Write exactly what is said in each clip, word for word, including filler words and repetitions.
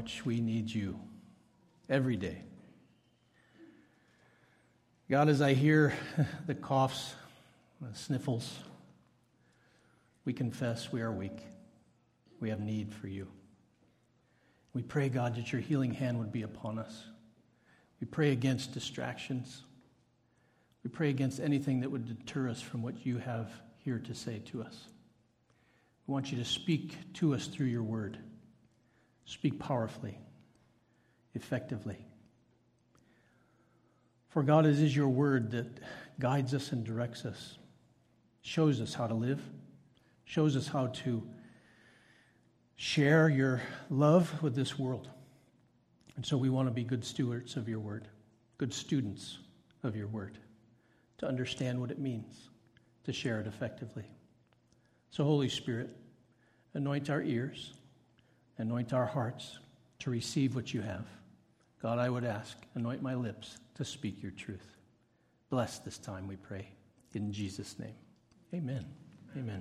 much we need you every day. God, as I hear the coughs, the sniffles, we confess we are weak. We have need for you. We pray, God, that your healing hand would be upon us. We pray against distractions. We pray against anything that would deter us from what you have here to say to us. We want you to speak to us through your word. Speak powerfully, effectively. For God, it is your word that guides us and directs us, shows us how to live, shows us how to share your love with this world. And so we want to be good stewards of your word, good students of your word, to understand what it means, to share it effectively. So Holy Spirit, anoint our ears, anoint our hearts to receive what you have. God, I would ask, anoint my lips to speak your truth. Bless this time, we pray. In Jesus' name, amen. Amen.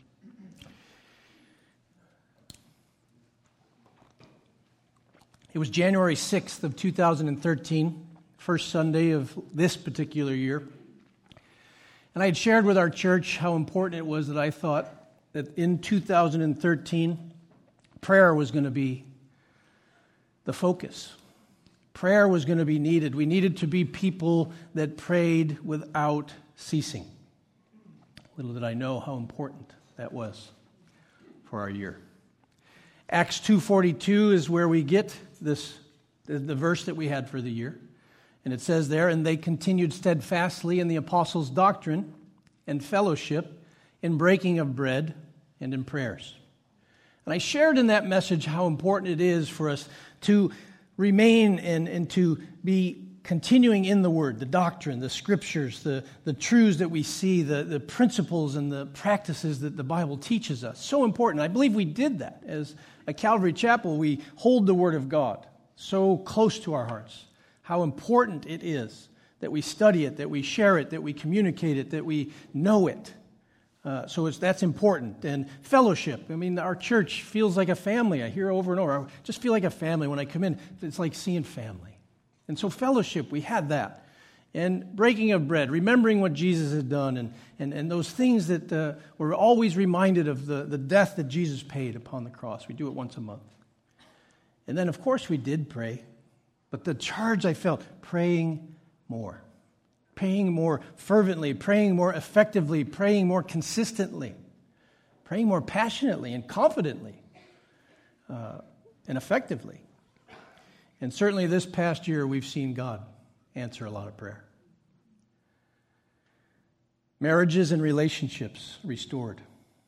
It was January sixth of two thousand thirteen, first Sunday of this particular year. And I had shared with our church how important it was that I thought that in two thousand thirteen, prayer was going to be the focus. Prayer was going to be needed. We needed to be people that prayed without ceasing. Little did I know how important that was for our year. Acts two forty-two is where we get this, the, the verse that we had for the year. And it says there, and they continued steadfastly in the apostles' doctrine and fellowship, in breaking of bread and in prayers. And I shared in that message how important it is for us to remain and, and to be continuing in the Word, the doctrine, the Scriptures, the, the truths that we see, the, the principles and the practices that the Bible teaches us. So important. I believe we did that. As a Calvary Chapel, we hold the Word of God so close to our hearts. How important it is that we study it, that we share it, that we communicate it, that we know it. Uh, so it's, that's important. And fellowship. I mean, our church feels like a family. I hear over and over. I just feel like a family when I come in. It's like seeing family. And so fellowship, we had that. And breaking of bread, remembering what Jesus had done, and, and, and those things that uh, we're always reminded of, the, the death that Jesus paid upon the cross. We do it once a month. And then, of course, we did pray. But the charge I felt, praying more. Praying more fervently, praying more effectively, praying more consistently, praying more passionately and confidently uh, and effectively. And certainly this past year, we've seen God answer a lot of prayer. Marriages and relationships restored.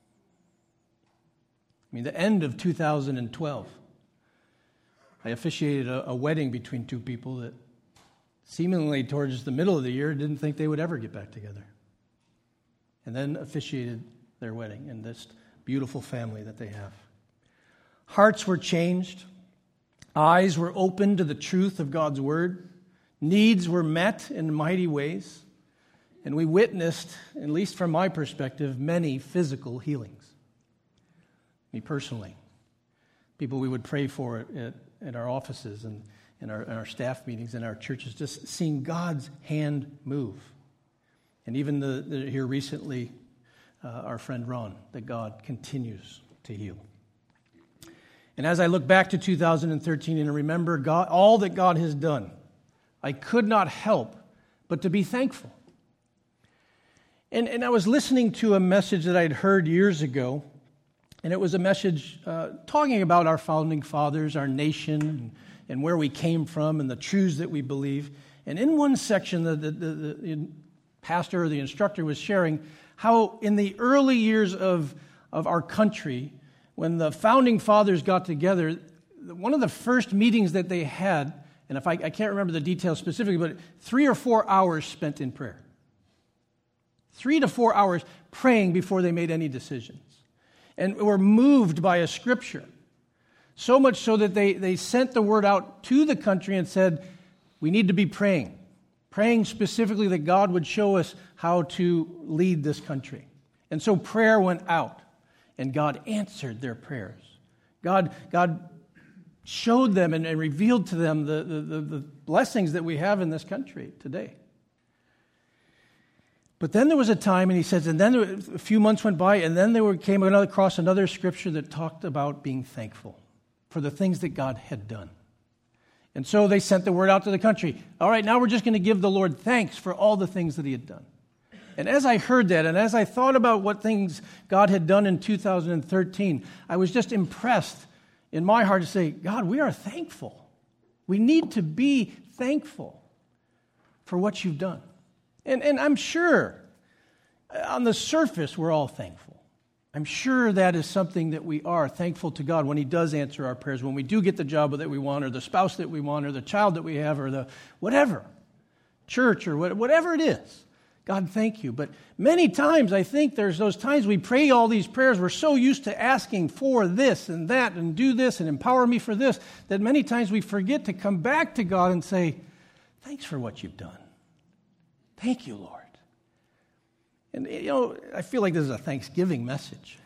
I mean, the end of two thousand twelve, I officiated a, a wedding between two people that seemingly towards the middle of the year didn't think they would ever get back together. And then officiated their wedding in this beautiful family that they have. Hearts were changed. Eyes were opened to the truth of God's word. Needs were met in mighty ways. And we witnessed, at least from my perspective, many physical healings. Me personally. People we would pray for at, at our offices and in our, in our staff meetings in our churches, just seeing God's hand move. And even the, the here recently, uh, our friend Ron, that God continues to heal. And as I look back to two thousand thirteen and remember God, all that God has done, I could not help but to be thankful. And, and I was listening to a message that I'd heard years ago, and it was a message uh, talking about our founding fathers, our nation, and, and where we came from, and the truths that we believe. And in one section, the, the, the, the pastor or the instructor was sharing how in the early years of, of our country, when the founding fathers got together, one of the first meetings that they had, and if I, I can't remember the details specifically, but three or four hours spent in prayer. Three to four hours praying before they made any decisions. And were moved by a scripture. So much so that they, they sent the word out to the country and said, we need to be praying. Praying specifically that God would show us how to lead this country. And so prayer went out. And God answered their prayers. God, God showed them and, and revealed to them the, the, the, the blessings that we have in this country today. But then there was a time, and he says, and then there, a few months went by, and then they were, came another, across another scripture that talked about being thankful for the things that God had done. And so they sent the word out to the country. All right, now we're just going to give the Lord thanks for all the things that he had done. And as I heard that, and as I thought about what things God had done in two thousand thirteen, I was just impressed in my heart to say, God, we are thankful. We need to be thankful for what you've done. And, and I'm sure on the surface we're all thankful. I'm sure that is something that we are thankful to God when he does answer our prayers, when we do get the job that we want, or the spouse that we want, or the child that we have, or the whatever, church, or whatever it is. God, thank you. But many times I think there's those times we pray all these prayers, we're so used to asking for this and that and do this and empower me for this, that many times we forget to come back to God and say, thanks for what you've done. Thank you, Lord. And, you know, I feel like this is a Thanksgiving message.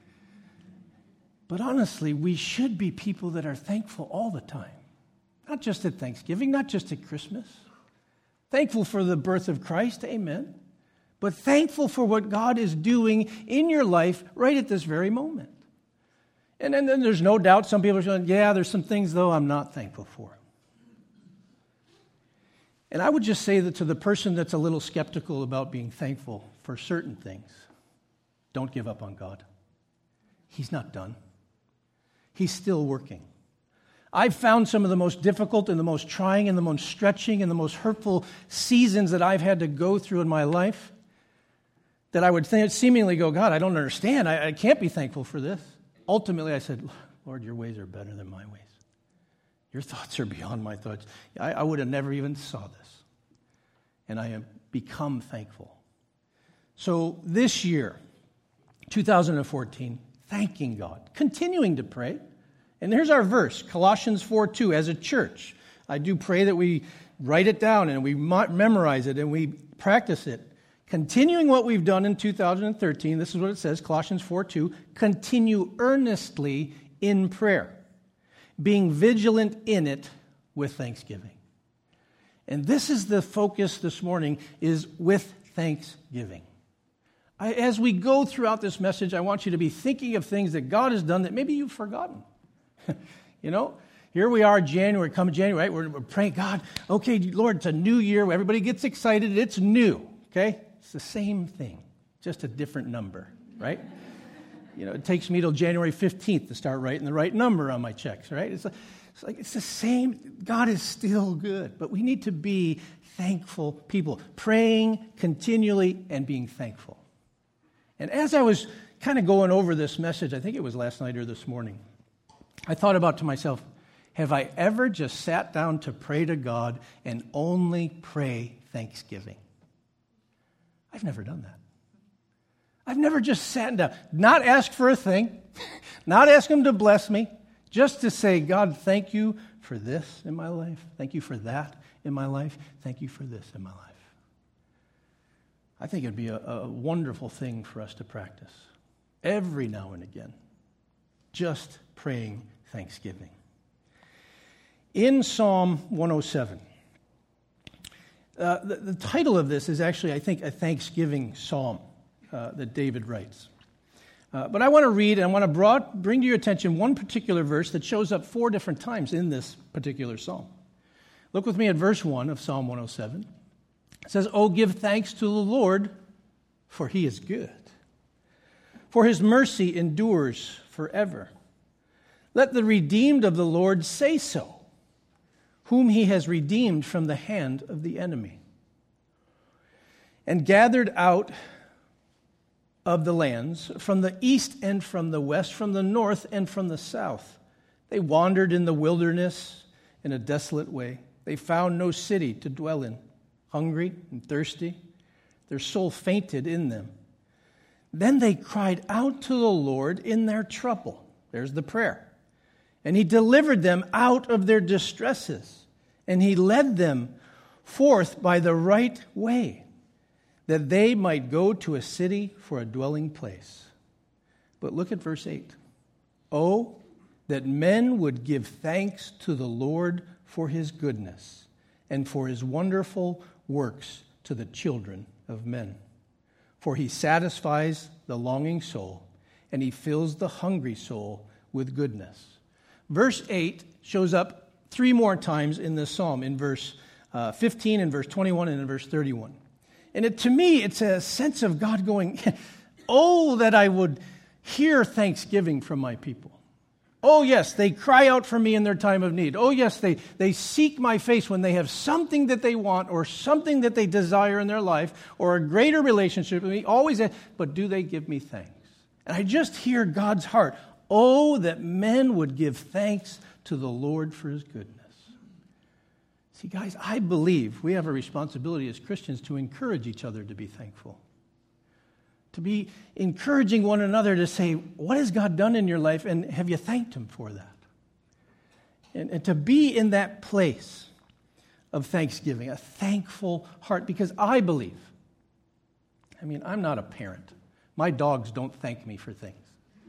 But honestly, we should be people that are thankful all the time. Not just at Thanksgiving, not just at Christmas. Thankful for the birth of Christ, amen. But thankful for what God is doing in your life right at this very moment. And then, then there's no doubt some people are saying, yeah, there's some things, though, I'm not thankful for. And I would just say that to the person that's a little skeptical about being thankful for certain things, don't give up on God. He's not done. He's still working. I've found some of the most difficult and the most trying and the most stretching and the most hurtful seasons that I've had to go through in my life that I would think, seemingly go, God, I don't understand. I, I can't be thankful for this. Ultimately, I said, Lord, your ways are better than my ways. Your thoughts are beyond my thoughts. I, I would have never even saw this. And I have become thankful. So this year, two thousand fourteen, thanking God, continuing to pray. And here's our verse, Colossians four two. As a church, I do pray that we write it down and we memorize it and we practice it. Continuing what we've done in two thousand thirteen, this is what it says, Colossians four two, continue earnestly in prayer, being vigilant in it with thanksgiving. And this is the focus this morning, is with thanksgiving. I, as we go throughout this message, I want you to be thinking of things that God has done that maybe you've forgotten. You know, here we are, January, come January, right? We're, we're praying, God, okay, Lord, it's a new year. Everybody gets excited. It's new, okay? It's the same thing, just a different number, right? You know, it takes me till January fifteenth to start writing the right number on my checks, right? It's like, it's like it's the same. God is still good, but we need to be thankful people, praying continually and being thankful. And as I was kind of going over this message, I think it was last night or this morning, I thought about to myself, have I ever just sat down to pray to God and only pray thanksgiving? I've never done that. I've never just sat down, not asked for a thing, not ask him to bless me, just to say, God, thank you for this in my life. Thank you for that in my life. Thank you for this in my life. I think it'd be a, a wonderful thing for us to practice every now and again, just praying thanksgiving. In Psalm one oh seven, uh, the, the title of this is actually, I think, a thanksgiving psalm uh, that David writes. Uh, but I want to read and I want to brought, bring to your attention one particular verse that shows up four different times in this particular psalm. Look with me at verse one of Psalm one oh seven. It says, "Oh, give thanks to the Lord, for he is good. For his mercy endures forever. Let the redeemed of the Lord say so, whom he has redeemed from the hand of the enemy, and gathered out of the lands, from the east and from the west, from the north and from the south. They wandered in the wilderness in a desolate way. They found no city to dwell in. Hungry and thirsty, their soul fainted in them. Then they cried out to the Lord in their trouble." There's the prayer. "And he delivered them out of their distresses, and he led them forth by the right way, that they might go to a city for a dwelling place." But look at verse eight. "Oh, that men would give thanks to the Lord for his goodness and for his wonderful works to the children of men. For he satisfies the longing soul, and he fills the hungry soul with goodness. Verse eight shows up three more times in this psalm, in verse uh, fifteen, in verse twenty-one, and in verse thirty-one. And it, to me, it's a sense of God going, oh, that I would hear thanksgiving from my people. Oh, yes, they cry out for me in their time of need. Oh, yes, they, they seek my face when they have something that they want or something that they desire in their life or a greater relationship with me. Always, but do they give me thanks? And I just hear God's heart. Oh, that men would give thanks to the Lord for his goodness. See, guys, I believe we have a responsibility as Christians to encourage each other to be thankful. To be encouraging one another to say, what has God done in your life, and have you thanked him for that? And, and to be in that place of thanksgiving, a thankful heart, because I believe, I mean, I'm not a parent. My dogs don't thank me for things.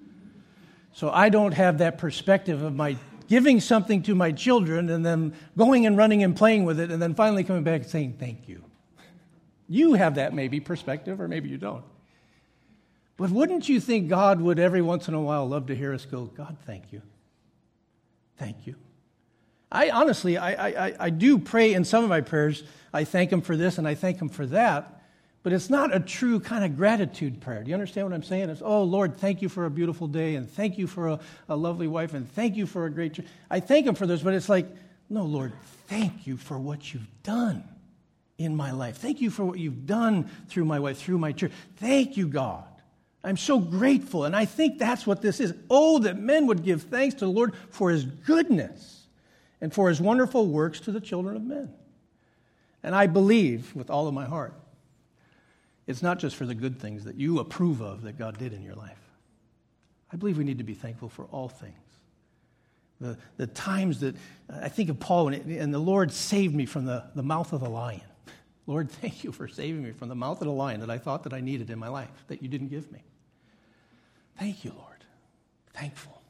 So I don't have that perspective of my giving something to my children and then going and running and playing with it and then finally coming back and saying thank you. You have that maybe perspective, or maybe you don't. But wouldn't you think God would every once in a while love to hear us go, God, thank you. Thank you. I honestly, I, I, I do pray in some of my prayers, I thank him for this and I thank him for that, but it's not a true kind of gratitude prayer. Do you understand what I'm saying? It's, oh, Lord, thank you for a beautiful day, and thank you for a, a lovely wife, and thank you for a great church. I thank him for this, but it's like, no, Lord, thank you for what you've done in my life. Thank you for what you've done through my wife, through my church. Thank you, God. I'm so grateful, and I think that's what this is. Oh, that men would give thanks to the Lord for his goodness and for his wonderful works to the children of men. And I believe with all of my heart, it's not just for the good things that you approve of that God did in your life. I believe we need to be thankful for all things. The, the times that, I think of Paul, and, it, and the Lord saved me from the, the mouth of the lion. Lord, thank you for saving me from the mouth of the lion that I thought that I needed in my life, that you didn't give me. Thank you, Lord. Thankful.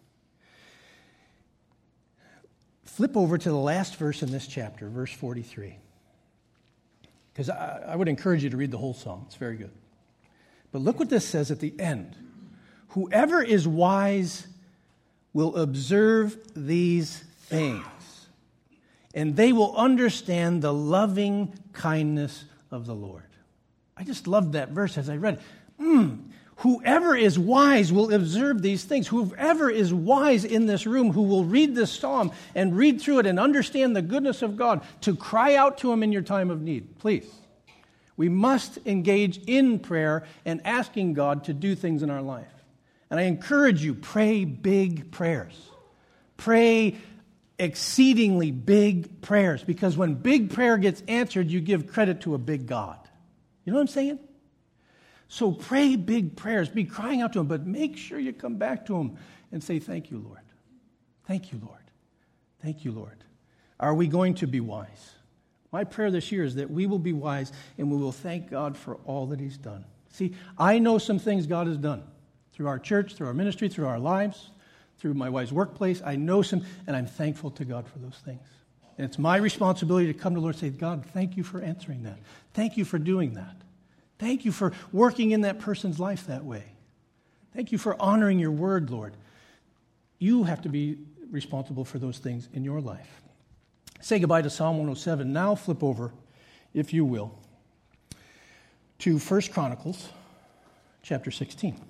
Flip over to the last verse in this chapter, verse forty-three. Because I, I would encourage you to read the whole psalm. It's very good. But look what this says at the end. Whoever is wise will observe these things, and they will understand the loving kindness of the Lord. I just loved that verse as I read it. Mm, whoever is wise will observe these things. Whoever is wise in this room who will read this psalm and read through it and understand the goodness of God, to cry out to him in your time of need, please. We must engage in prayer and asking God to do things in our life. And I encourage you, pray big prayers. Pray exceedingly big prayers, because when big prayer gets answered, you give credit to a big God. You know what I'm saying? So pray big prayers. Be crying out to him, but make sure you come back to him and say, thank you, Lord. Thank you, Lord. Thank you, Lord. Are we going to be wise? My prayer this year is that we will be wise and we will thank God for all that he's done. See, I know some things God has done through our church, through our ministry, through our lives, through my wife's workplace. I know some, and I'm thankful to God for those things. And it's my responsibility to come to the Lord and say, God, thank you for answering that. Thank you for doing that. Thank you for working in that person's life that way. Thank you for honoring your word, Lord. You have to be responsible for those things in your life. Say goodbye to Psalm one oh seven. Now flip over, if you will, to First Chronicles chapter sixteen.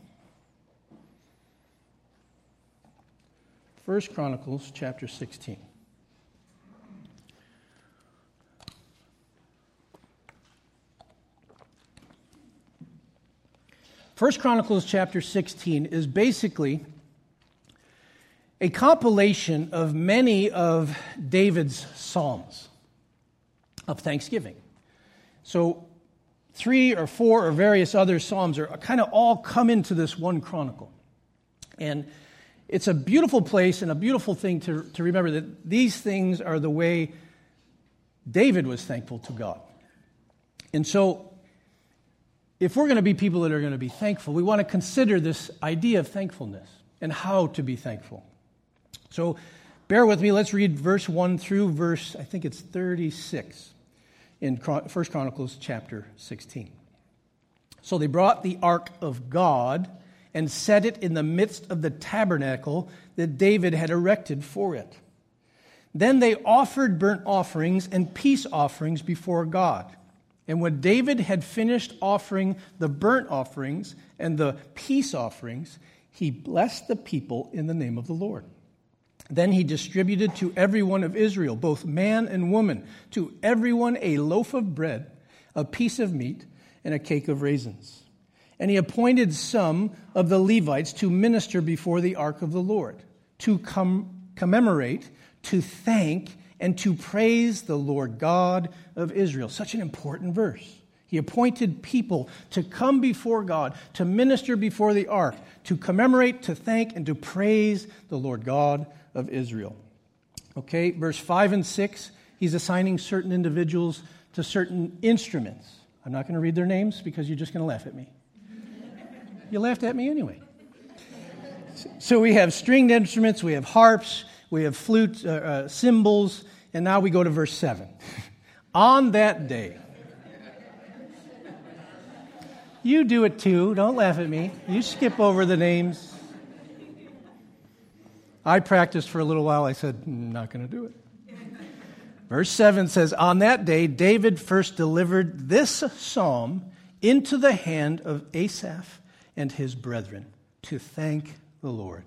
First Chronicles chapter sixteen. First Chronicles chapter sixteen is basically a compilation of many of David's psalms of thanksgiving. So three or four or various other psalms are kind of all come into this one chronicle. And it's a beautiful place and a beautiful thing to, to remember that these things are the way David was thankful to God. And so if we're going to be people that are going to be thankful, we want to consider this idea of thankfulness and how to be thankful. So bear with me. Let's read verse one through verse, I think it's thirty-six in First Chronicles chapter sixteen. So they brought the ark of God and set it in the midst of the tabernacle that David had erected for it. Then they offered burnt offerings and peace offerings before God. And when David had finished offering the burnt offerings and the peace offerings, he blessed the people in the name of the Lord. Then he distributed to everyone of Israel, both man and woman, to everyone a loaf of bread, a piece of meat, and a cake of raisins. And he appointed some of the Levites to minister before the ark of the Lord, to com- commemorate, to thank, and to praise the Lord God of Israel. Such an important verse. He appointed people to come before God, to minister before the ark, to commemorate, to thank, and to praise the Lord God of Israel. Okay, verse five and six, he's assigning certain individuals to certain instruments. I'm not going to read their names because you're just going to laugh at me. You laughed at me anyway. So we have stringed instruments, we have harps, we have flutes, uh, uh, cymbals, and now we go to verse seven. On that day, you do it too, don't laugh at me. You skip over the names. I practiced for a little while, I said, I'm not going to do it. Verse seven says, on that day, David first delivered this psalm into the hand of Asaph and his brethren to thank the Lord.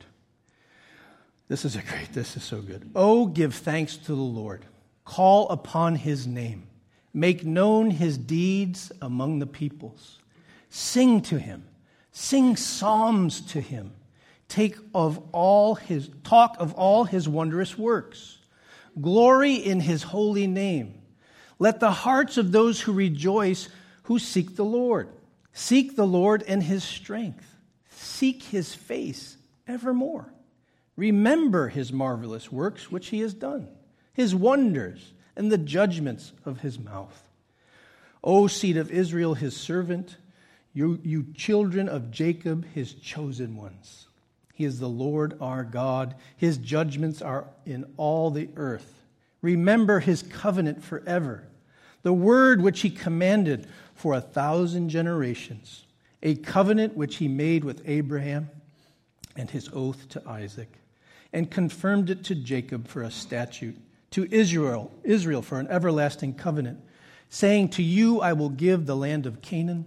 This is a great, this is so good. Oh, give thanks to the Lord. Call upon his name. Make known his deeds among the peoples. Sing to him. Sing psalms to him. Take of all his, talk of all his wondrous works. Glory in his holy name. Let the hearts of those who rejoice who seek the Lord. Seek the Lord and his strength. Seek his face evermore. Remember his marvelous works which he has done, his wonders and the judgments of his mouth. O seed of Israel, his servant, you, you children of Jacob, his chosen ones. He is the Lord our God. His judgments are in all the earth. Remember his covenant forever, the word which he commanded for a thousand generations, a covenant which he made with Abraham and his oath to Isaac, and confirmed it to Jacob for a statute, to Israel, Israel for an everlasting covenant, saying, to you I will give the land of Canaan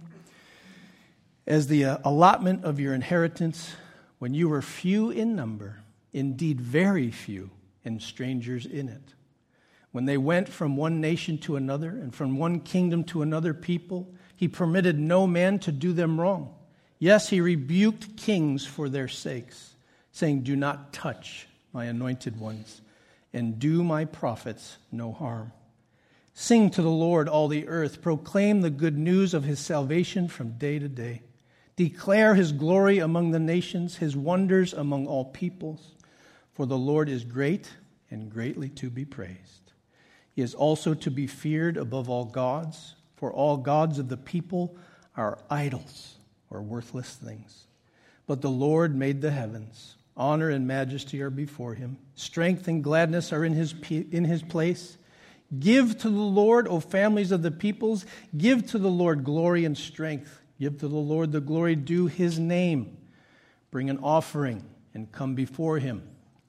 as the uh, allotment of your inheritance, when you were few in number, indeed very few, and strangers in it. When they went from one nation to another, and from one kingdom to another people, he permitted no man to do them wrong. Yes, he rebuked kings for their sakes, saying, do not touch my anointed ones, and do my prophets no harm. Sing to the Lord, all the earth. Proclaim the good news of his salvation from day to day. Declare his glory among the nations, his wonders among all peoples. For the Lord is great and greatly to be praised. He is also to be feared above all gods, for all gods of the people are idols or worthless things. But the Lord made the heavens. Honor and majesty are before him. Strength and gladness are in his, in his place. Give to the Lord, O families of the peoples. Give to the Lord glory and strength. Give to the Lord the glory due his name. Bring an offering and come before him.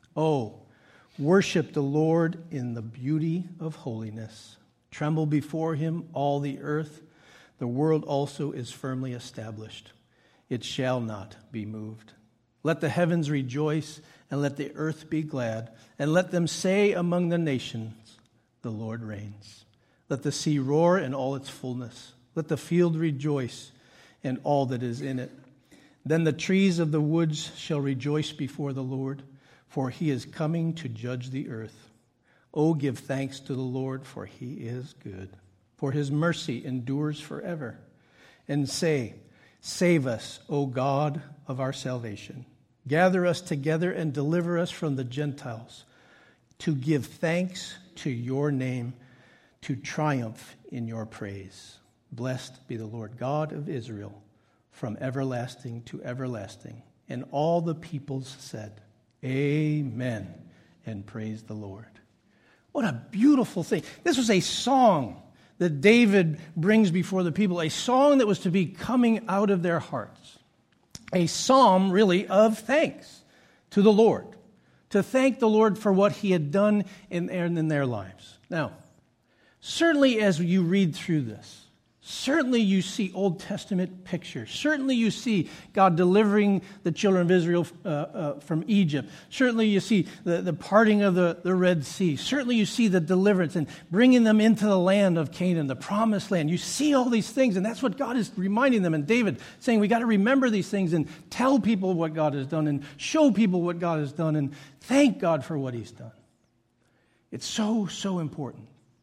Oh, worship the Lord in the beauty of holiness. Tremble before him, all the earth. The world also is firmly established. It shall not be moved. Let the heavens rejoice, and let the earth be glad, and let them say among the nations, the Lord reigns. Let the sea roar in all its fullness. Let the field rejoice, and all that is in it. Then the trees of the woods shall rejoice before the Lord, for he is coming to judge the earth. Oh, give thanks to the Lord, for he is good, for his mercy endures forever. And say, save us, O God of our salvation. Gather us together and deliver us from the Gentiles, to give thanks to your name, to triumph in your praise. Blessed be the Lord God of Israel, from everlasting to everlasting. And all the peoples said, Amen. and praise the Lord. What a beautiful thing. This was a song that David brings before the people, a song that was to be coming out of their hearts. A psalm, really, of thanks to the Lord, to thank the Lord for what he had done in, in their lives. Now, certainly as you read through this, certainly you see Old Testament pictures. Certainly you see God delivering the children of Israel uh, uh, from Egypt. Certainly you see the, the parting of the, the Red Sea. Certainly you see the deliverance and bringing them into the land of Canaan, the promised land. You see all these things, and that's what God is reminding them. And David saying, we got to remember these things and tell people what God has done and show people what God has done and thank God for what he's done. It's so, so important.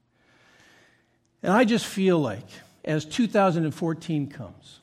And I just feel like, as two thousand fourteen comes,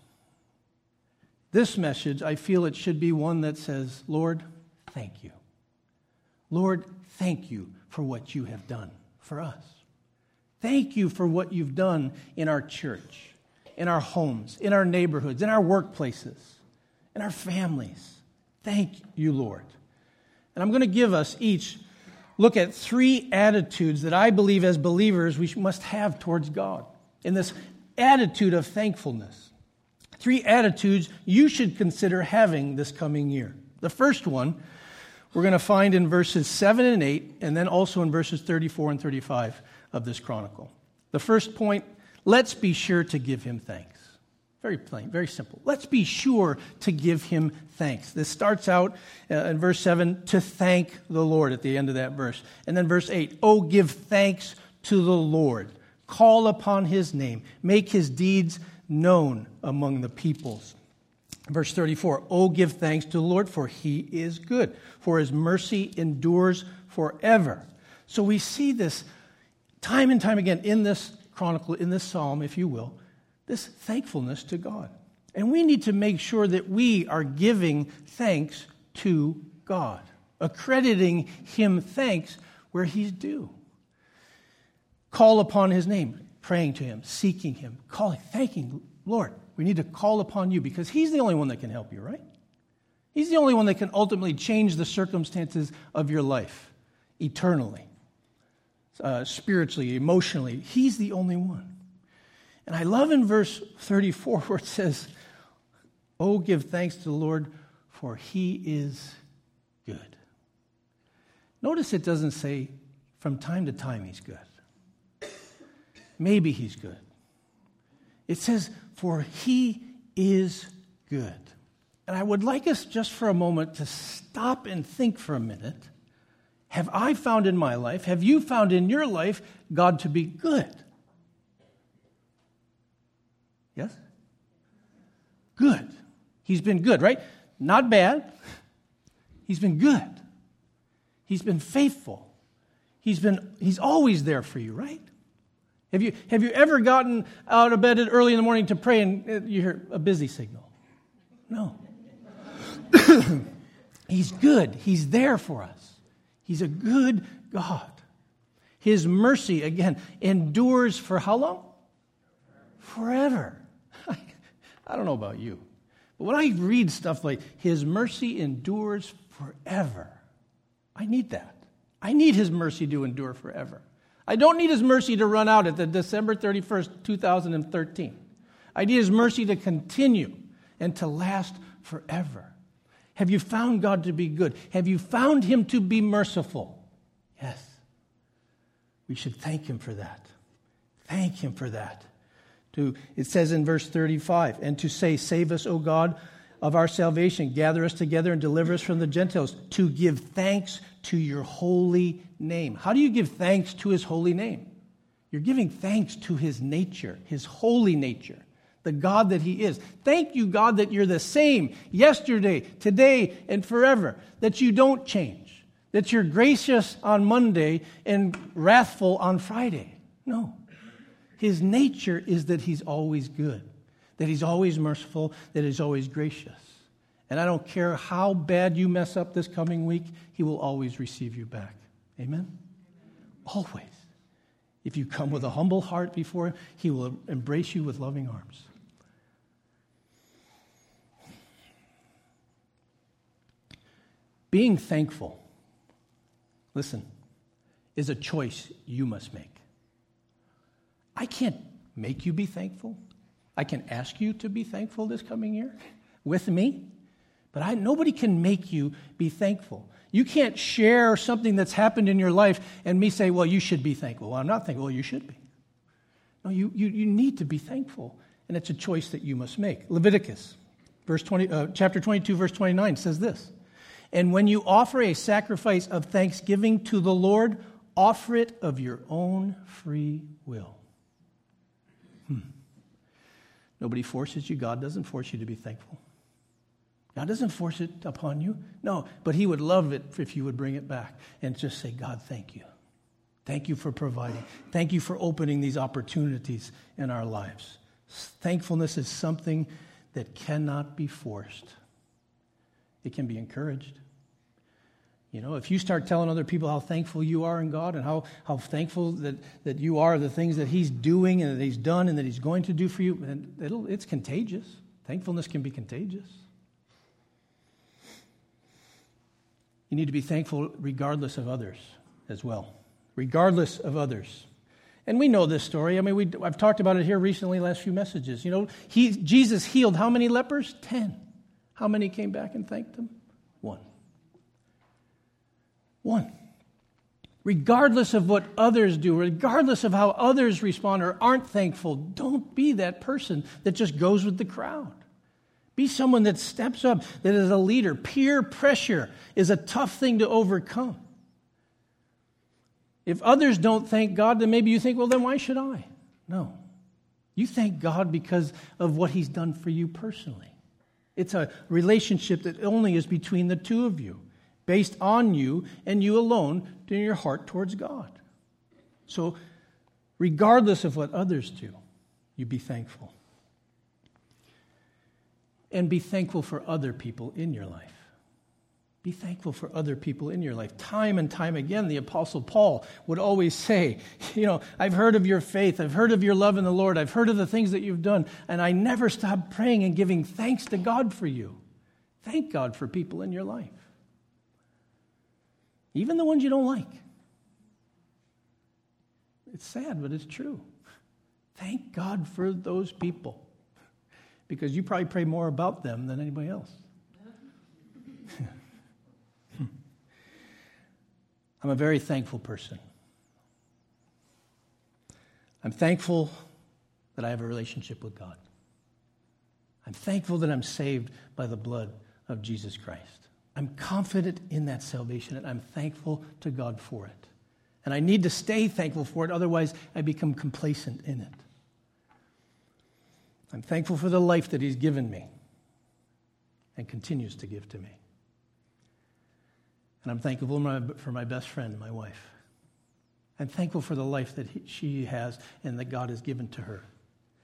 this message, I feel it should be one that says, Lord, thank you. Lord, thank you for what you have done for us. Thank you for what you've done in our church, in our homes, in our neighborhoods, in our workplaces, in our families. Thank you, Lord. And I'm going to give us each look at three attitudes that I believe as believers we must have towards God in this attitude of thankfulness. Three attitudes you should consider having this coming year. The first one we're going to find in verses seven and eight, and then also in verses thirty-four and thirty-five of this chronicle. The first point, let's be sure to give him thanks. Very plain, very simple. Let's be sure to give him thanks. This starts out uh, in verse seven, to thank the Lord at the end of that verse. And then verse eight, oh, give thanks to the Lord. Call upon his name. Make his deeds known among the peoples. Verse thirty-four, oh, give thanks to the Lord, for he is good, for his mercy endures forever. So we see this time and time again in this chronicle, in this psalm, if you will, this thankfulness to God. And we need to make sure that we are giving thanks to God, accrediting him thanks where he's due. Call upon his name, praying to him, seeking him, calling, thanking, Lord, we need to call upon you because he's the only one that can help you, right? He's the only one that can ultimately change the circumstances of your life eternally, uh, spiritually, emotionally. He's the only one. And I love in verse thirty-four where it says, oh, give thanks to the Lord, for he is good. Notice it doesn't say from time to time he's good. Maybe he's good. It says, for he is good. And I would like us just for a moment to stop and think for a minute. Have I found in my life, have you found in your life, God to be good? Yes? Good. He's been good, right? Not bad. He's been good. He's been faithful. He's been, he's always there for you, right? Have you, have you ever gotten out of bed early in the morning to pray and you hear a busy signal? No. He's good. He's there for us. He's a good God. His mercy, again, endures for how long? Forever. I don't know about you, but when I read stuff like his mercy endures forever, I need that. I need his mercy to endure forever. I don't need his mercy to run out at the December thirty-first, two thousand thirteen. I need his mercy to continue and to last forever. Have you found God to be good? Have you found him to be merciful? Yes. We should thank him for that. Thank him for that. To, it says in verse thirty-five, and to say, save us, O God, of our salvation. Gather us together and deliver us from the Gentiles. To give thanks to your holy name. How do you give thanks to his holy name? You're giving thanks to his nature, his holy nature, the God that he is. Thank you, God, that you're the same yesterday, today, and forever, that you don't change, that you're gracious on Monday and wrathful on Friday. No. His nature is that he's always good, that he's always merciful, that he's always gracious. And I don't care how bad you mess up this coming week, he will always receive you back. Amen? Always. If you come with a humble heart before him, he will embrace you with loving arms. Being thankful listen, is a choice you must make. I can't make you be thankful. I can ask you to be thankful this coming year with me, but I, nobody can make you be thankful. You can't share something that's happened in your life and me say, well, you should be thankful. Well, I'm not thankful. Well, you should be. No, you, you, you need to be thankful, and it's a choice that you must make. Leviticus, verse twenty, uh, chapter twenty-two, verse twenty-nine says this, and when you offer a sacrifice of thanksgiving to the Lord, offer it of your own free will. Hmm. Nobody forces you. God doesn't force you to be thankful. God doesn't force it upon you. No, but he would love it if you would bring it back and just say, God, thank you. Thank you for providing. Thank you for opening these opportunities in our lives. Thankfulness is something that cannot be forced. It can be encouraged. You know, if you start telling other people how thankful you are in God and how, how thankful that, that you are the things that he's doing and that he's done and that he's going to do for you, and it'll, it's contagious. Thankfulness can be contagious. You need to be thankful regardless of others as well. Regardless of others. And we know this story. I mean, we, I've talked about it here recently, last few messages. You know, he, Jesus healed how many lepers? Ten. How many came back and thanked him? One. One. Regardless of what others do, regardless of how others respond or aren't thankful, don't be that person that just goes with the crowd. Be someone that steps up, that is a leader. Peer pressure is a tough thing to overcome. If others don't thank God, then maybe you think, well, then why should I? No. You thank God because of what he's done for you personally. It's a relationship that only is between the two of you, based on you and you alone in your heart towards God. So, regardless of what others do, you be thankful. And be thankful for other people in your life. Be thankful for other people in your life. Time and time again, the Apostle Paul would always say, you know, I've heard of your faith. I've heard of your love in the Lord. I've heard of the things that you've done. And I never stop praying and giving thanks to God for you. Thank God for people in your life. Even the ones you don't like. It's sad, but it's true. Thank God for those people. Because you probably pray more about them than anybody else. I'm a very thankful person. I'm thankful that I have a relationship with God. I'm thankful that I'm saved by the blood of Jesus Christ. I'm confident in that salvation, and I'm thankful to God for it. And I need to stay thankful for it, otherwise I become complacent in it. I'm thankful for the life that he's given me and continues to give to me. And I'm thankful for my, for my best friend, my wife. I'm thankful for the life that he, she has and that God has given to her.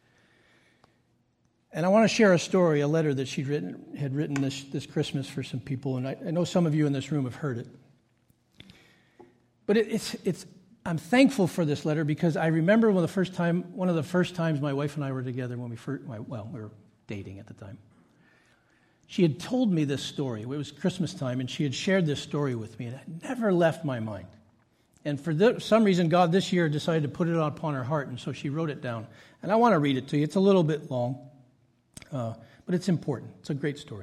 And I want to share a story, a letter that she written, had written this, this Christmas for some people, and I, I know some of you in this room have heard it. But it, it's it's I'm thankful for this letter because I remember when the first time, one of the first times my wife and I were together when we first, well, we were dating at the time. She had told me this story. It was Christmas time, and she had shared this story with me, and it never left my mind. And for the, some reason, God this year decided to put it upon her heart, and so she wrote it down. And I want to read it to you. It's a little bit long, uh, but it's important. It's a great story.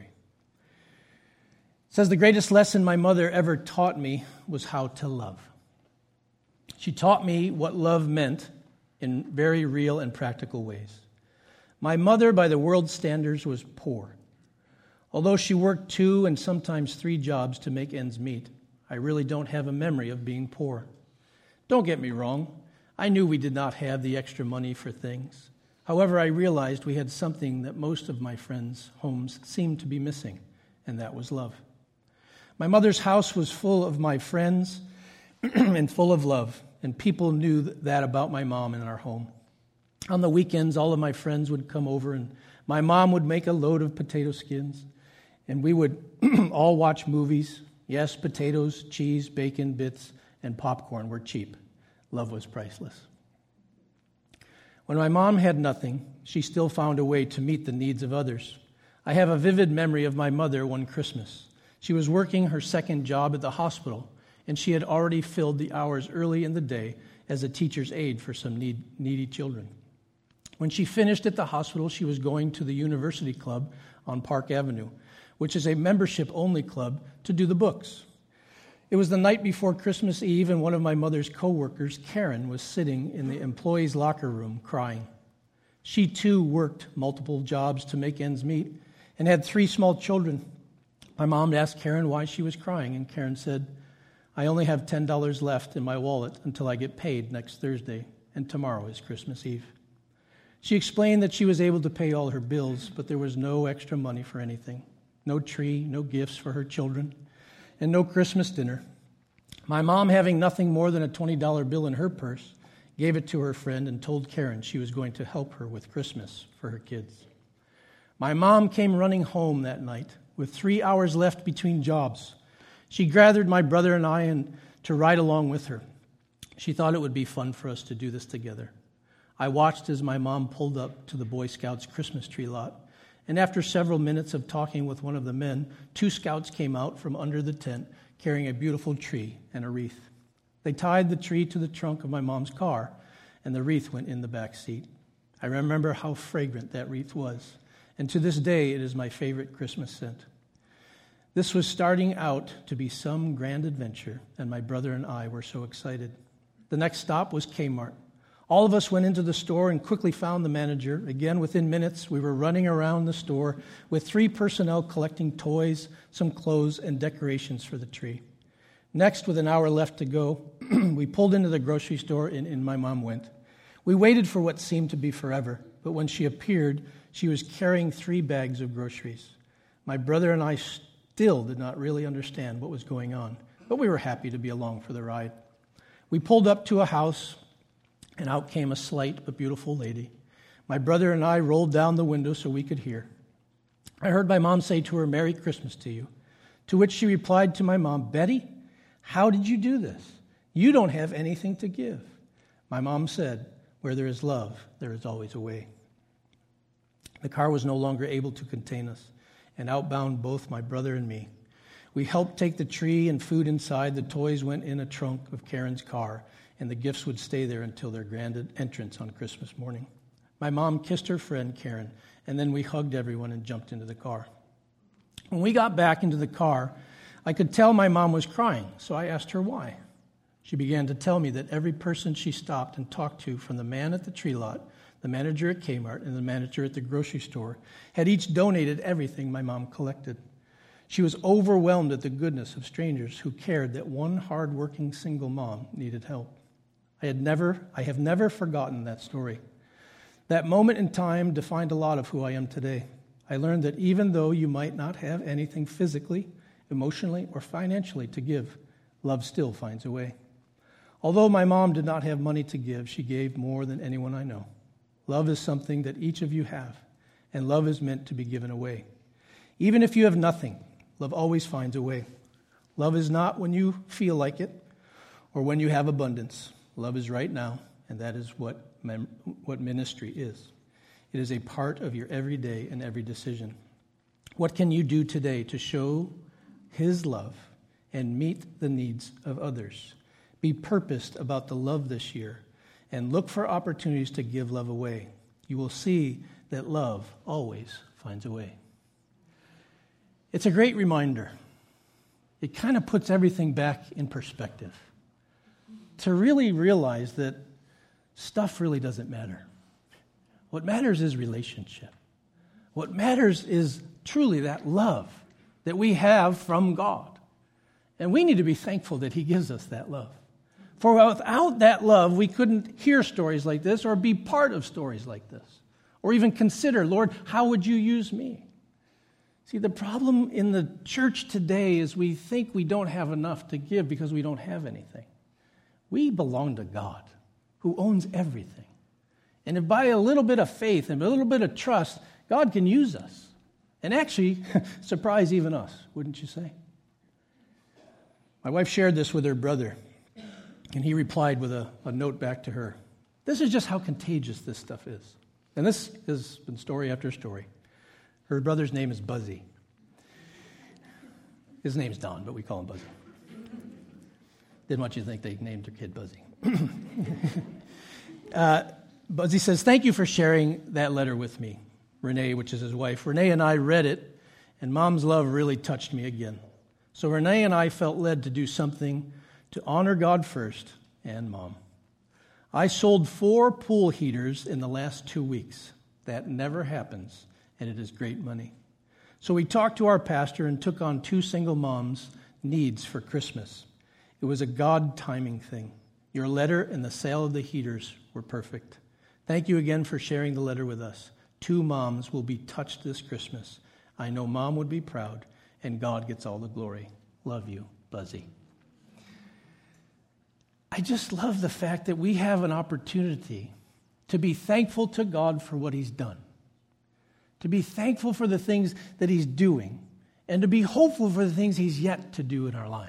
It says, the greatest lesson my mother ever taught me was how to love. She taught me what love meant in very real and practical ways. My mother, by the world's standards, was poor. Although she worked two and sometimes three jobs to make ends meet, I really don't have a memory of being poor. Don't get me wrong. I knew we did not have the extra money for things. However, I realized we had something that most of my friends' homes seemed to be missing, and that was love. My mother's house was full of my friends and full of love, and people knew that about my mom in our home. On the weekends, all of my friends would come over, and my mom would make a load of potato skins, and we would all watch movies. Yes, potatoes, cheese, bacon, bits, and popcorn were cheap. Love was priceless. When my mom had nothing, she still found a way to meet the needs of others. I have a vivid memory of my mother one Christmas. She was working her second job at the hospital, and she had already filled the hours early in the day as a teacher's aide for some need, needy children. When she finished at the hospital, she was going to the University Club on Park Avenue, which is a membership-only club, to do the books. It was the night before Christmas Eve, and one of my mother's co-workers, Karen, was sitting in the employees' locker room crying. She, too, worked multiple jobs to make ends meet and had three small children. My mom asked Karen why she was crying, and Karen said, "I only have ten dollars left in my wallet until I get paid next Thursday, and tomorrow is Christmas Eve." She explained that she was able to pay all her bills, but there was no extra money for anything. No tree, no gifts for her children, and no Christmas dinner. My mom, having nothing more than a twenty dollars bill in her purse, gave it to her friend and told Karen she was going to help her with Christmas for her kids. My mom came running home that night with three hours left between jobs. She gathered my brother and I and to ride along with her. She thought it would be fun for us to do this together. I watched as my mom pulled up to the Boy Scouts Christmas tree lot, and after several minutes of talking with one of the men, two scouts came out from under the tent carrying a beautiful tree and a wreath. They tied the tree to the trunk of my mom's car, and the wreath went in the back seat. I remember how fragrant that wreath was, and to this day it is my favorite Christmas scent. This was starting out to be some grand adventure, and my brother and I were so excited. The next stop was Kmart. All of us went into the store and quickly found the manager. Again, within minutes, we were running around the store with three personnel collecting toys, some clothes, and decorations for the tree. Next, with an hour left to go, we pulled into the grocery store and, and my mom went. We waited for what seemed to be forever, but when she appeared, she was carrying three bags of groceries. My brother and I still did not really understand what was going on, but we were happy to be along for the ride. We pulled up to a house, and out came a slight but beautiful lady. My brother and I rolled down the window so we could hear. I heard my mom say to her, "Merry Christmas to you," to which she replied to my mom, "Betty, how did you do this? You don't have anything to give." My mom said, "Where there is love, there is always a way." The car was no longer able to contain us, and outbound both my brother and me. We helped take the tree and food inside. The toys went in a trunk of Karen's car, and the gifts would stay there until their grand entrance on Christmas morning. My mom kissed her friend, Karen, and then we hugged everyone and jumped into the car. When we got back into the car, I could tell my mom was crying, so I asked her why. She began to tell me that every person she stopped and talked to, from the man at the tree lot, the manager at Kmart, and the manager at the grocery store, had each donated everything my mom collected. She was overwhelmed at the goodness of strangers who cared that one hard-working single mom needed help. I had never, I have never forgotten that story. That moment in time defined a lot of who I am today. I learned that even though you might not have anything physically, emotionally, or financially to give, love still finds a way. Although my mom did not have money to give, she gave more than anyone I know. Love is something that each of you have, and love is meant to be given away. Even if you have nothing, love always finds a way. Love is not when you feel like it or when you have abundance. Love is right now, and that is what mem- what ministry is. It is a part of your everyday and every decision. What can you do today to show His love and meet the needs of others? Be purposed about the love this year and look for opportunities to give love away. You will see that love always finds a way. It's a great reminder. It kind of puts everything back in perspective. To really realize that stuff really doesn't matter. What matters is relationship. What matters is truly that love that we have from God. And we need to be thankful that He gives us that love. For without that love, we couldn't hear stories like this or be part of stories like this. Or even consider, Lord, how would you use me? See, the problem in the church today is we think we don't have enough to give because we don't have anything. We belong to God, who owns everything. And if by a little bit of faith and a little bit of trust, God can use us. And actually, surprise even us, wouldn't you say? My wife shared this with her brother, and he replied with a, a note back to her. This is just how contagious this stuff is. And this has been story after story. Her brother's name is Buzzy. His name's Don, but we call him Buzzy. Didn't want you to think they named their kid Buzzy. uh, Buzzy says, thank you for sharing that letter with me. Renee, which is his wife. Renee and I read it, and Mom's love really touched me again. So Renee and I felt led to do something to honor God first and Mom. I sold four pool heaters in the last two weeks. That never happens, and it is great money. So we talked to our pastor and took on two single moms' needs for Christmas. It was a God timing thing. Your letter and the sale of the heaters were perfect. Thank you again for sharing the letter with us. Two moms will be touched this Christmas. I know Mom would be proud, and God gets all the glory. Love you, Buzzy. I just love the fact that we have an opportunity to be thankful to God for what He's done, to be thankful for the things that He's doing, and to be hopeful for the things He's yet to do in our lives.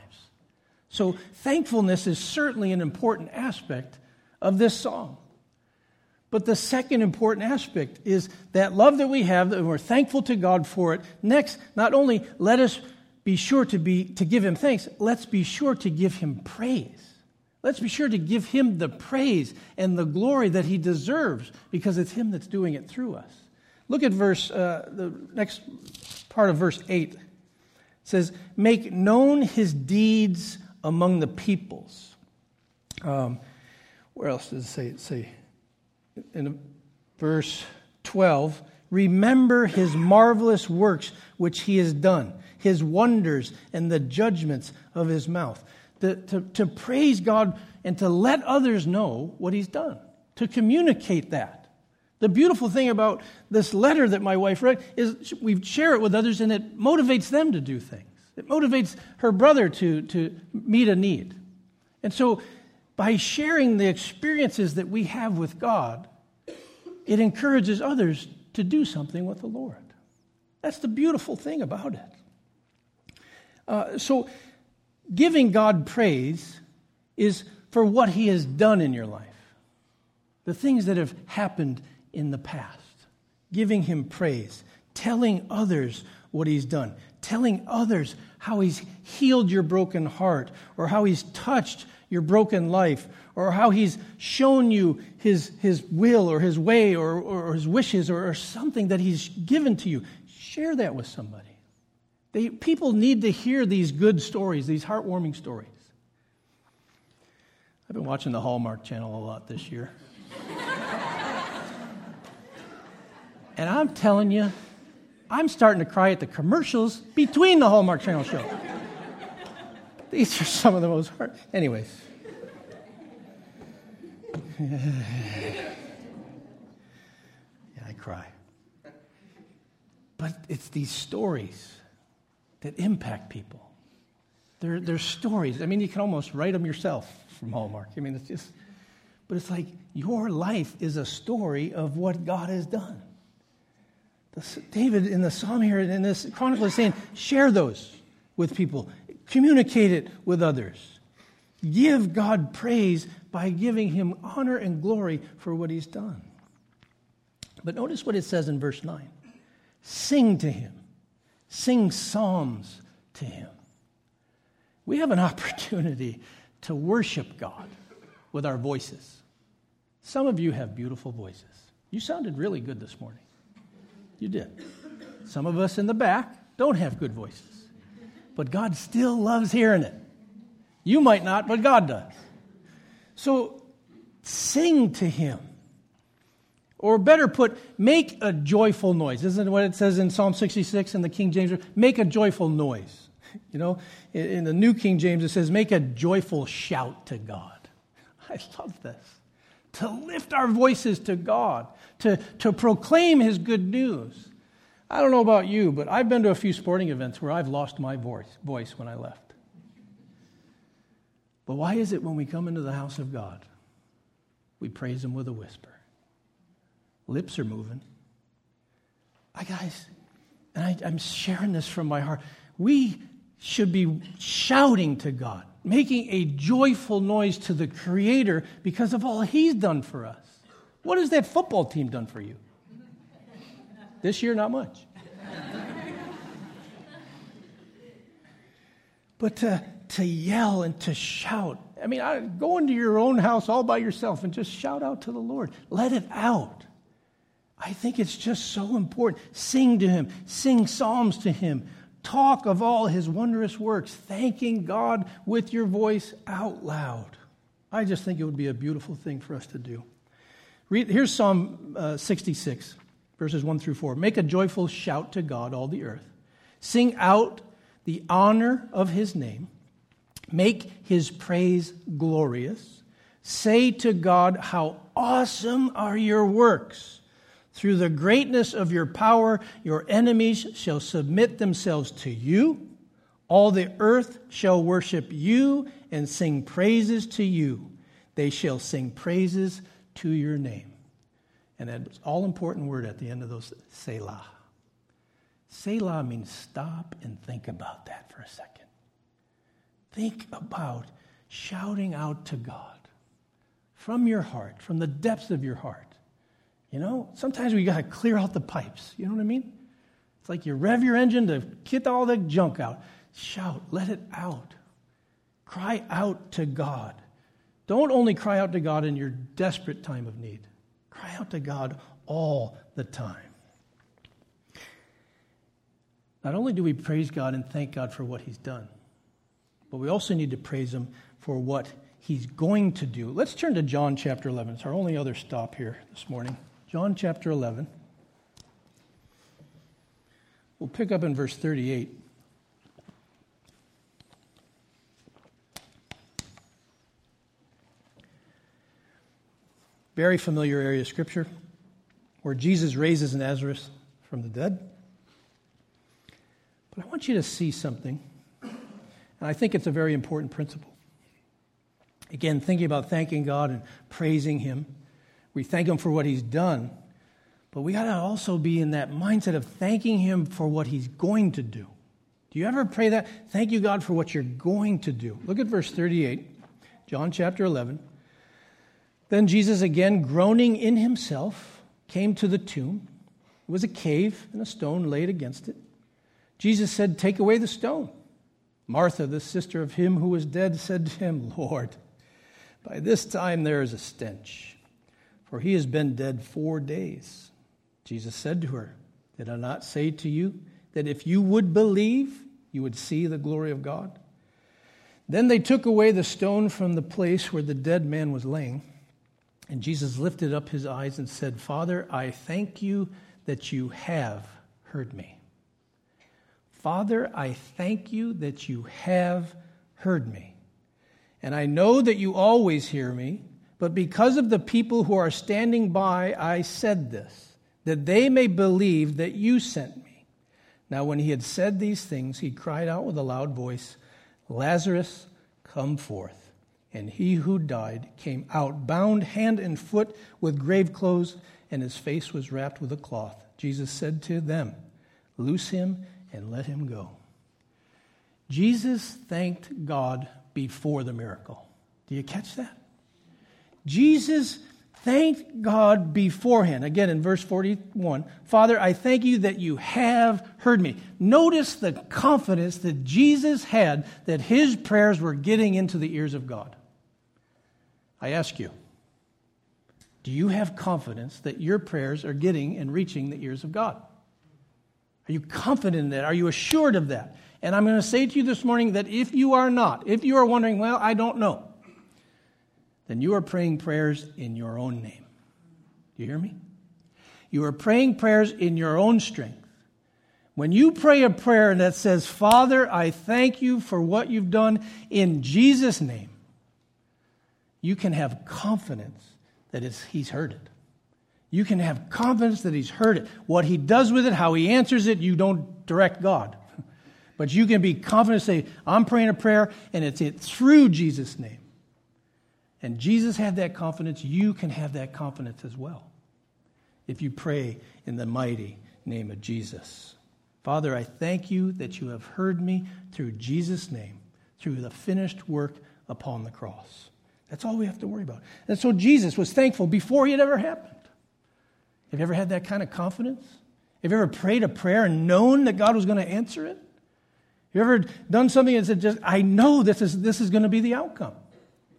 So thankfulness is certainly an important aspect of this song. But the second important aspect is that love that we have, that we're thankful to God for it. Next, not only let us be sure to be to give Him thanks, let's be sure to give Him praise. Let's be sure to give Him the praise and the glory that He deserves, because it's Him that's doing it through us. Look at verse, uh, the next part of verse eight. It says, make known His deeds among the peoples. Um, where else does it say? It say in verse twelve, remember His marvelous works which He has done, His wonders and the judgments of His mouth. The, to, to praise God and to let others know what He's done, to communicate that. The beautiful thing about this letter that my wife wrote is we share it with others, and it motivates them to do things. It motivates her brother to, to meet a need. And so by sharing the experiences that we have with God, it encourages others to do something with the Lord. That's the beautiful thing about it. Uh, so giving God praise is for what He has done in your life, the things that have happened in the past. Giving Him praise, telling others what He's done, telling others how He's healed your broken heart, or how He's touched your broken life, or how He's shown you His, his will or His way or, or His wishes or, or something that He's given to you. Share that with somebody. They, people need to hear these good stories, these heartwarming stories. I've been watching the Hallmark Channel a lot this year. And I'm telling you, I'm starting to cry at the commercials between the Hallmark Channel show. These are some of the most hard... Anyways. Yeah, I cry. But it's these stories that impact people. They're, they're stories. I mean, you can almost write them yourself from Hallmark. I mean, it's just... But it's like your life is a story of what God has done. David in the psalm here, in this chronicle, is saying, share those with people. Communicate it with others. Give God praise by giving Him honor and glory for what He's done. But notice what it says in verse nine. Sing to Him. Sing psalms to Him. We have an opportunity to worship God with our voices. Some of you have beautiful voices. You sounded really good this morning. You did. Some of us in the back don't have good voices. But God still loves hearing it. You might not, but God does. So sing to Him. Or better put, make a joyful noise. Isn't it what it says in Psalm sixty-six in the King James? Make a joyful noise. You know, in the New King James it says, make a joyful shout to God. I love this. To lift our voices to God, to, to proclaim His good news. I don't know about you, but I've been to a few sporting events where I've lost my voice, voice when I left. But why is it when we come into the house of God, we praise Him with a whisper? Lips are moving. I guys, and I, I'm sharing this from my heart, we should be shouting to God, making a joyful noise to the Creator because of all He's done for us. What has that football team done for you? This year, not much. But to, to yell and to shout I mean, I, go into your own house all by yourself and just shout out to the Lord. Let it out. I think it's just so important. Sing to him. Sing psalms to him. Talk of all his wondrous works, thanking God with your voice out loud. I just think it would be a beautiful thing for us to do. Read, here's Psalm uh, sixty-six, verses one through four. Make a joyful shout to God, all the earth. Sing out the honor of his name. Make his praise glorious. Say to God, how awesome are your works. Through the greatness of your power, your enemies shall submit themselves to you. All the earth shall worship you and sing praises to you. They shall sing praises to your name. And that all-important word at the end of those, Selah. Selah means stop and think about that for a second. Think about shouting out to God from your heart, from the depths of your heart. You know, sometimes we got to clear out the pipes. You know what I mean? It's like you rev your engine to get all the junk out. Shout, let it out. Cry out to God. Don't only cry out to God in your desperate time of need. Cry out to God all the time. Not only do we praise God and thank God for what he's done, but we also need to praise him for what he's going to do. Let's turn to John chapter eleven. It's our only other stop here this morning. John chapter eleven. We'll pick up in verse thirty-eight. Very familiar area of Scripture where Jesus raises Lazarus from the dead. But I want you to see something, and I think it's a very important principle. Again, thinking about thanking God and praising him. We thank him for what he's done, but we got to also be in that mindset of thanking him for what he's going to do. Do you ever pray that? Thank you, God, for what you're going to do. Look at verse thirty-eight, John chapter eleven. Then Jesus, again groaning in himself, came to the tomb. It was a cave, and a stone laid against it. Jesus said, "Take away the stone." Martha, the sister of him who was dead, said to him, "Lord, by this time there is a stench, for he has been dead four days." Jesus said to her, "Did I not say to you that if you would believe, you would see the glory of God?" Then they took away the stone from the place where the dead man was laying. And Jesus lifted up his eyes and said, "Father, I thank you that you have heard me. Father, I thank you that you have heard me. And I know that you always hear me, but because of the people who are standing by, I said this, that they may believe that you sent me." Now when he had said these things, he cried out with a loud voice, "Lazarus, come forth." And he who died came out, bound hand and foot with grave clothes, and his face was wrapped with a cloth. Jesus said to them, "Loose him and let him go." Jesus thanked God before the miracle. Do you catch that? Jesus thanked God beforehand. Again, in verse forty-one, "Father, I thank you that you have heard me." Notice the confidence that Jesus had that his prayers were getting into the ears of God. I ask you, do you have confidence that your prayers are getting and reaching the ears of God? Are you confident in that? Are you assured of that? And I'm going to say to you this morning that if you are not, if you are wondering, well, I don't know, then you are praying prayers in your own name. Do you hear me? You are praying prayers in your own strength. When you pray a prayer that says, "Father, I thank you for what you've done in Jesus' name," you can have confidence that it's, he's heard it. You can have confidence that he's heard it. What he does with it, how he answers it, you don't direct God. But you can be confident to say, "I'm praying a prayer, and it's it through Jesus' name." And Jesus had that confidence. You can have that confidence as well if you pray in the mighty name of Jesus. Father, I thank you that you have heard me through Jesus' name, through the finished work upon the cross. That's all we have to worry about. And so Jesus was thankful before it ever happened. Have you ever had that kind of confidence? Have you ever prayed a prayer and known that God was going to answer it? Have you ever done something and said, just, "I know this is, this is going to be the outcome"?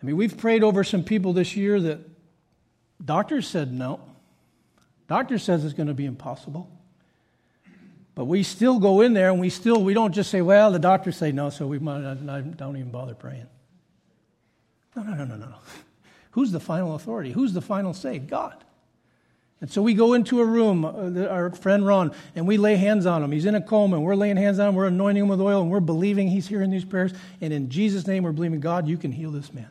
I mean, we've prayed over some people this year that doctors said no. Doctor says it's going to be impossible. But we still go in there and we still, we don't just say, well, the doctors say no, so we might not, don't even bother praying. No, no, no, no, no. Who's the final authority? Who's the final say? God. And so we go into a room, uh, our friend Ron, and we lay hands on him. He's in a coma, and we're laying hands on him, we're anointing him with oil, and we're believing he's hearing these prayers. And in Jesus' name, we're believing, God, you can heal this man.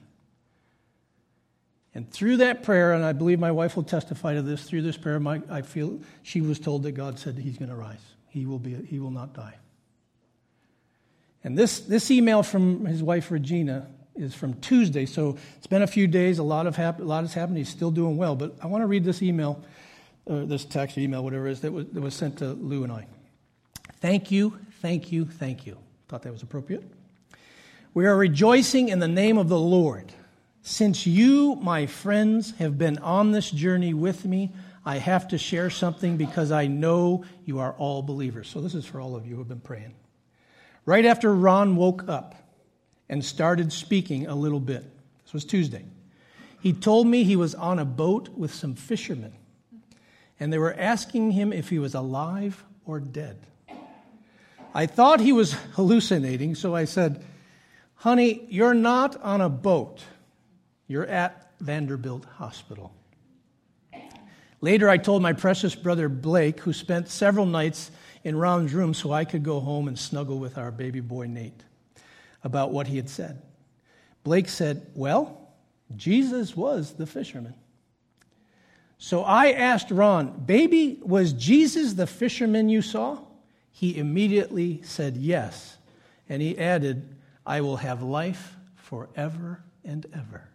And through that prayer, and I believe my wife will testify to this, through this prayer, my, I feel she was told that God said that he's going to rise. He will be. He will not die. And this, this email from his wife, Regina, is from Tuesday, so it's been a few days. A lot of hap- a lot has happened. He's still doing well. But I want to read this email, uh, this text or email, whatever it is, that was, that was sent to Lou and I. Thank you, thank you, thank you. Thought that was appropriate. We are rejoicing in the name of the Lord. Since you, my friends, have been on this journey with me, I have to share something because I know you are all believers. So this is for all of you who have been praying. Right after Ron woke up and started speaking a little bit, this was Tuesday, he told me he was on a boat with some fishermen, and they were asking him if he was alive or dead. I thought he was hallucinating, so I said, honey, you're not on a boat. You're at Vanderbilt Hospital. Later, I told my precious brother Blake, who spent several nights in Ron's room so I could go home and snuggle with our baby boy Nate, about what he had said. Blake said, well, Jesus was the fisherman. So I asked Ron, baby, was Jesus the fisherman you saw? He immediately said yes. And he added, I will have life forever and ever.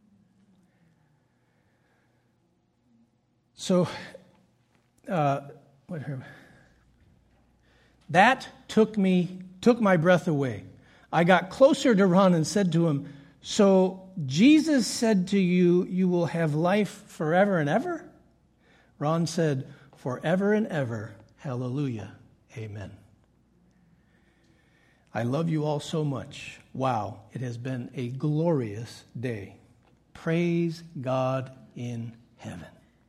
So, uh, that took me, took my breath away. I got closer to Ron and said to him, so Jesus said to you, you will have life forever and ever? Ron said, forever and ever, hallelujah, amen. I love you all so much. Wow, it has been a glorious day. Praise God in heaven.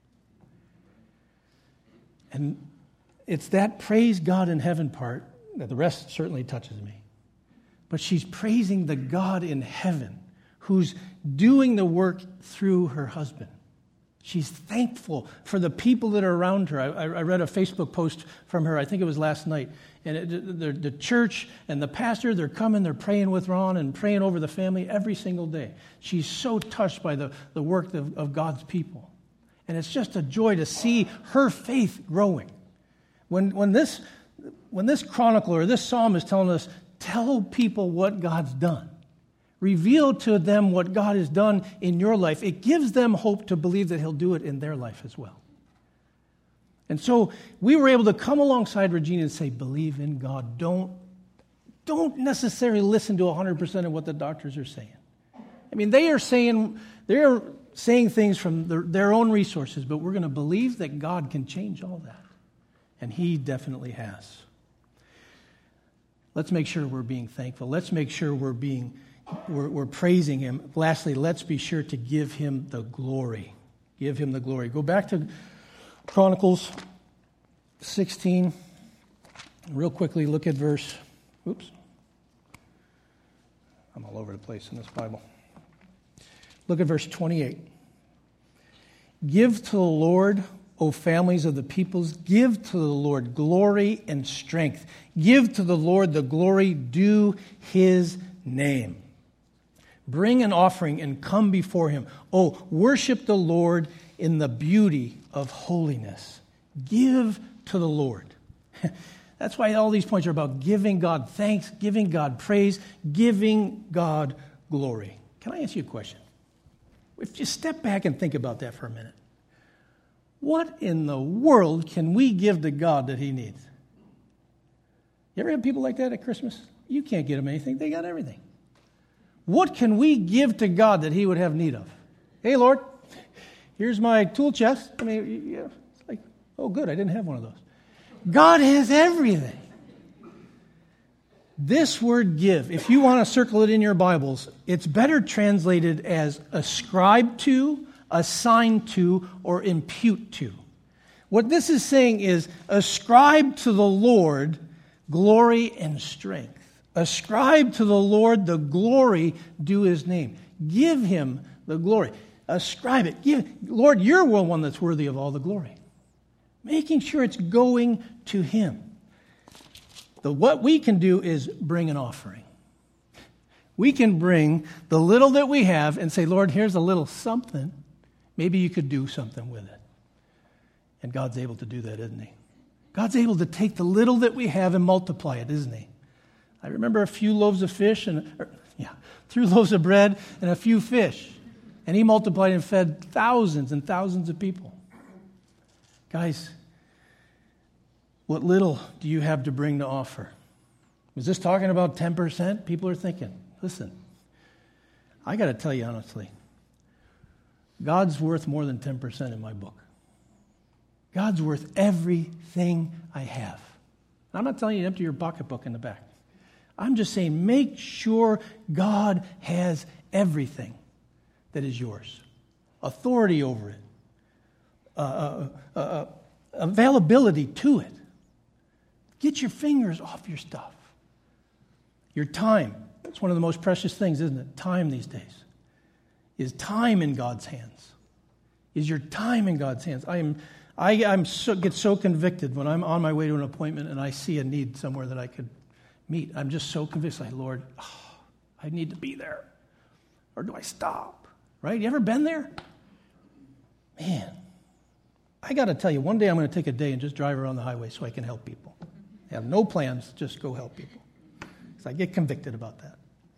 And it's that praise God in heaven part that the rest certainly touches me. But she's praising the God in heaven who's doing the work through her husband. She's thankful for the people that are around her. I, I read a Facebook post from her, I think it was last night. And it, the, the church and the pastor, they're coming, they're praying with Ron and praying over the family every single day. She's so touched by the, the work of, of God's people. And it's just a joy to see her faith growing. When, when, this, when this chronicle or this psalm is telling us, tell people what God's done. Reveal to them what God has done in your life. It gives them hope to believe that he'll do it in their life as well. And so we were able to come alongside Regina and say, believe in God. Don't, don't necessarily listen to one hundred percent of what the doctors are saying. I mean, they are saying, they're saying things from their, their own resources, but we're going to believe that God can change all that. And he definitely has. Let's make sure we're being thankful. Let's make sure we're being, we're, we're praising him. Lastly, let's be sure to give him the glory. Give him the glory. Go back to Chronicles sixteen. Real quickly, look at verse, oops. I'm all over the place in this Bible. Look at verse twenty-eight. Give to the Lord, O families of the peoples, give to the Lord glory and strength. Give to the Lord the glory due his name. Bring an offering and come before him. Oh, worship the Lord in the beauty of holiness. Give to the Lord. That's why all these points are about giving God thanks, giving God praise, giving God glory. Can I ask you a question? If you step back and think about that for a minute, what in the world can we give to God that he needs? You ever have people like that at Christmas? You can't get them anything. They got everything. What can we give to God that he would have need of? Hey, Lord, here's my tool chest. I mean, yeah, it's like, oh, good, I didn't have one of those. God has everything. This word give, if you want to circle it in your Bibles, it's better translated as ascribe to, assign to, or impute to. What this is saying is ascribe to the Lord glory and strength. Ascribe to the Lord the glory due his name. Give him the glory. Ascribe it. Give, Lord, you're the one that's worthy of all the glory. Making sure it's going to him. The, what we can do is bring an offering. We can bring the little that we have and say, Lord, here's a little something. Maybe you could do something with it. And God's able to do that, isn't he? God's able to take the little that we have and multiply it, isn't he? I remember a few loaves of fish and, or, yeah, three loaves of bread and a few fish. And he multiplied and fed thousands and thousands of people. Guys, what little do you have to bring to offer? Was this talking about ten percent? People are thinking, listen, I got to tell you honestly, God's worth more than ten percent in my book. God's worth everything I have. I'm not telling you to empty your pocketbook in the back. I'm just saying make sure God has everything that is yours. Authority over it. Uh, uh, uh, uh, availability to it. Get your fingers off your stuff. Your time. It's one of the most precious things, isn't it? Time these days. Is time in God's hands? Is your time in God's hands? I am... I I'm so, get so convicted when I'm on my way to an appointment and I see a need somewhere that I could meet. I'm just so convinced, like, Lord, oh, I need to be there. Or do I stop? Right? You ever been there? Man, I got to tell you, one day I'm going to take a day and just drive around the highway so I can help people. I have no plans, just go help people. Because I get convicted about that.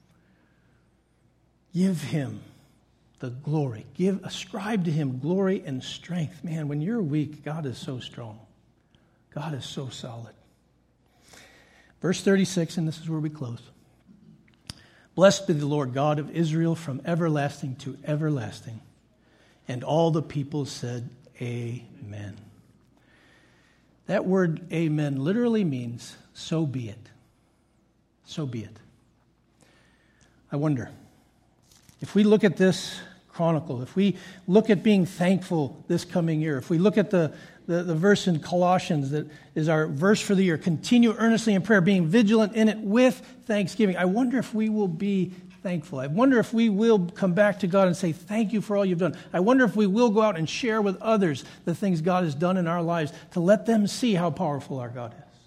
Give him the glory. Give, ascribe to him glory and strength. Man, when you're weak, God is so strong. God is so solid. Verse thirty-six, and this is where we close. Blessed be the Lord God of Israel from everlasting to everlasting. And all the people said, Amen. That word amen literally means, so be it. So be it. I wonder, if we look at this chronicle, if we look at being thankful this coming year, if we look at the, the, the verse in Colossians that is our verse for the year, continue earnestly in prayer, being vigilant in it with thanksgiving. I wonder if we will be thankful. I wonder if we will come back to God and say, thank you for all you've done. I wonder if we will go out and share with others the things God has done in our lives to let them see how powerful our God is.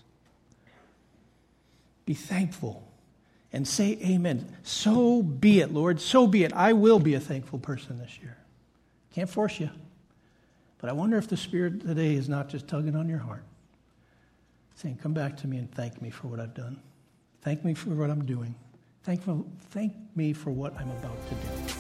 Be thankful. And say amen. So be it, Lord. So be it. I will be a thankful person this year. Can't force you. But I wonder if the Spirit today is not just tugging on your heart, saying, come back to me and thank me for what I've done. Thank me for what I'm doing. Thank, for, thank me for what I'm about to do.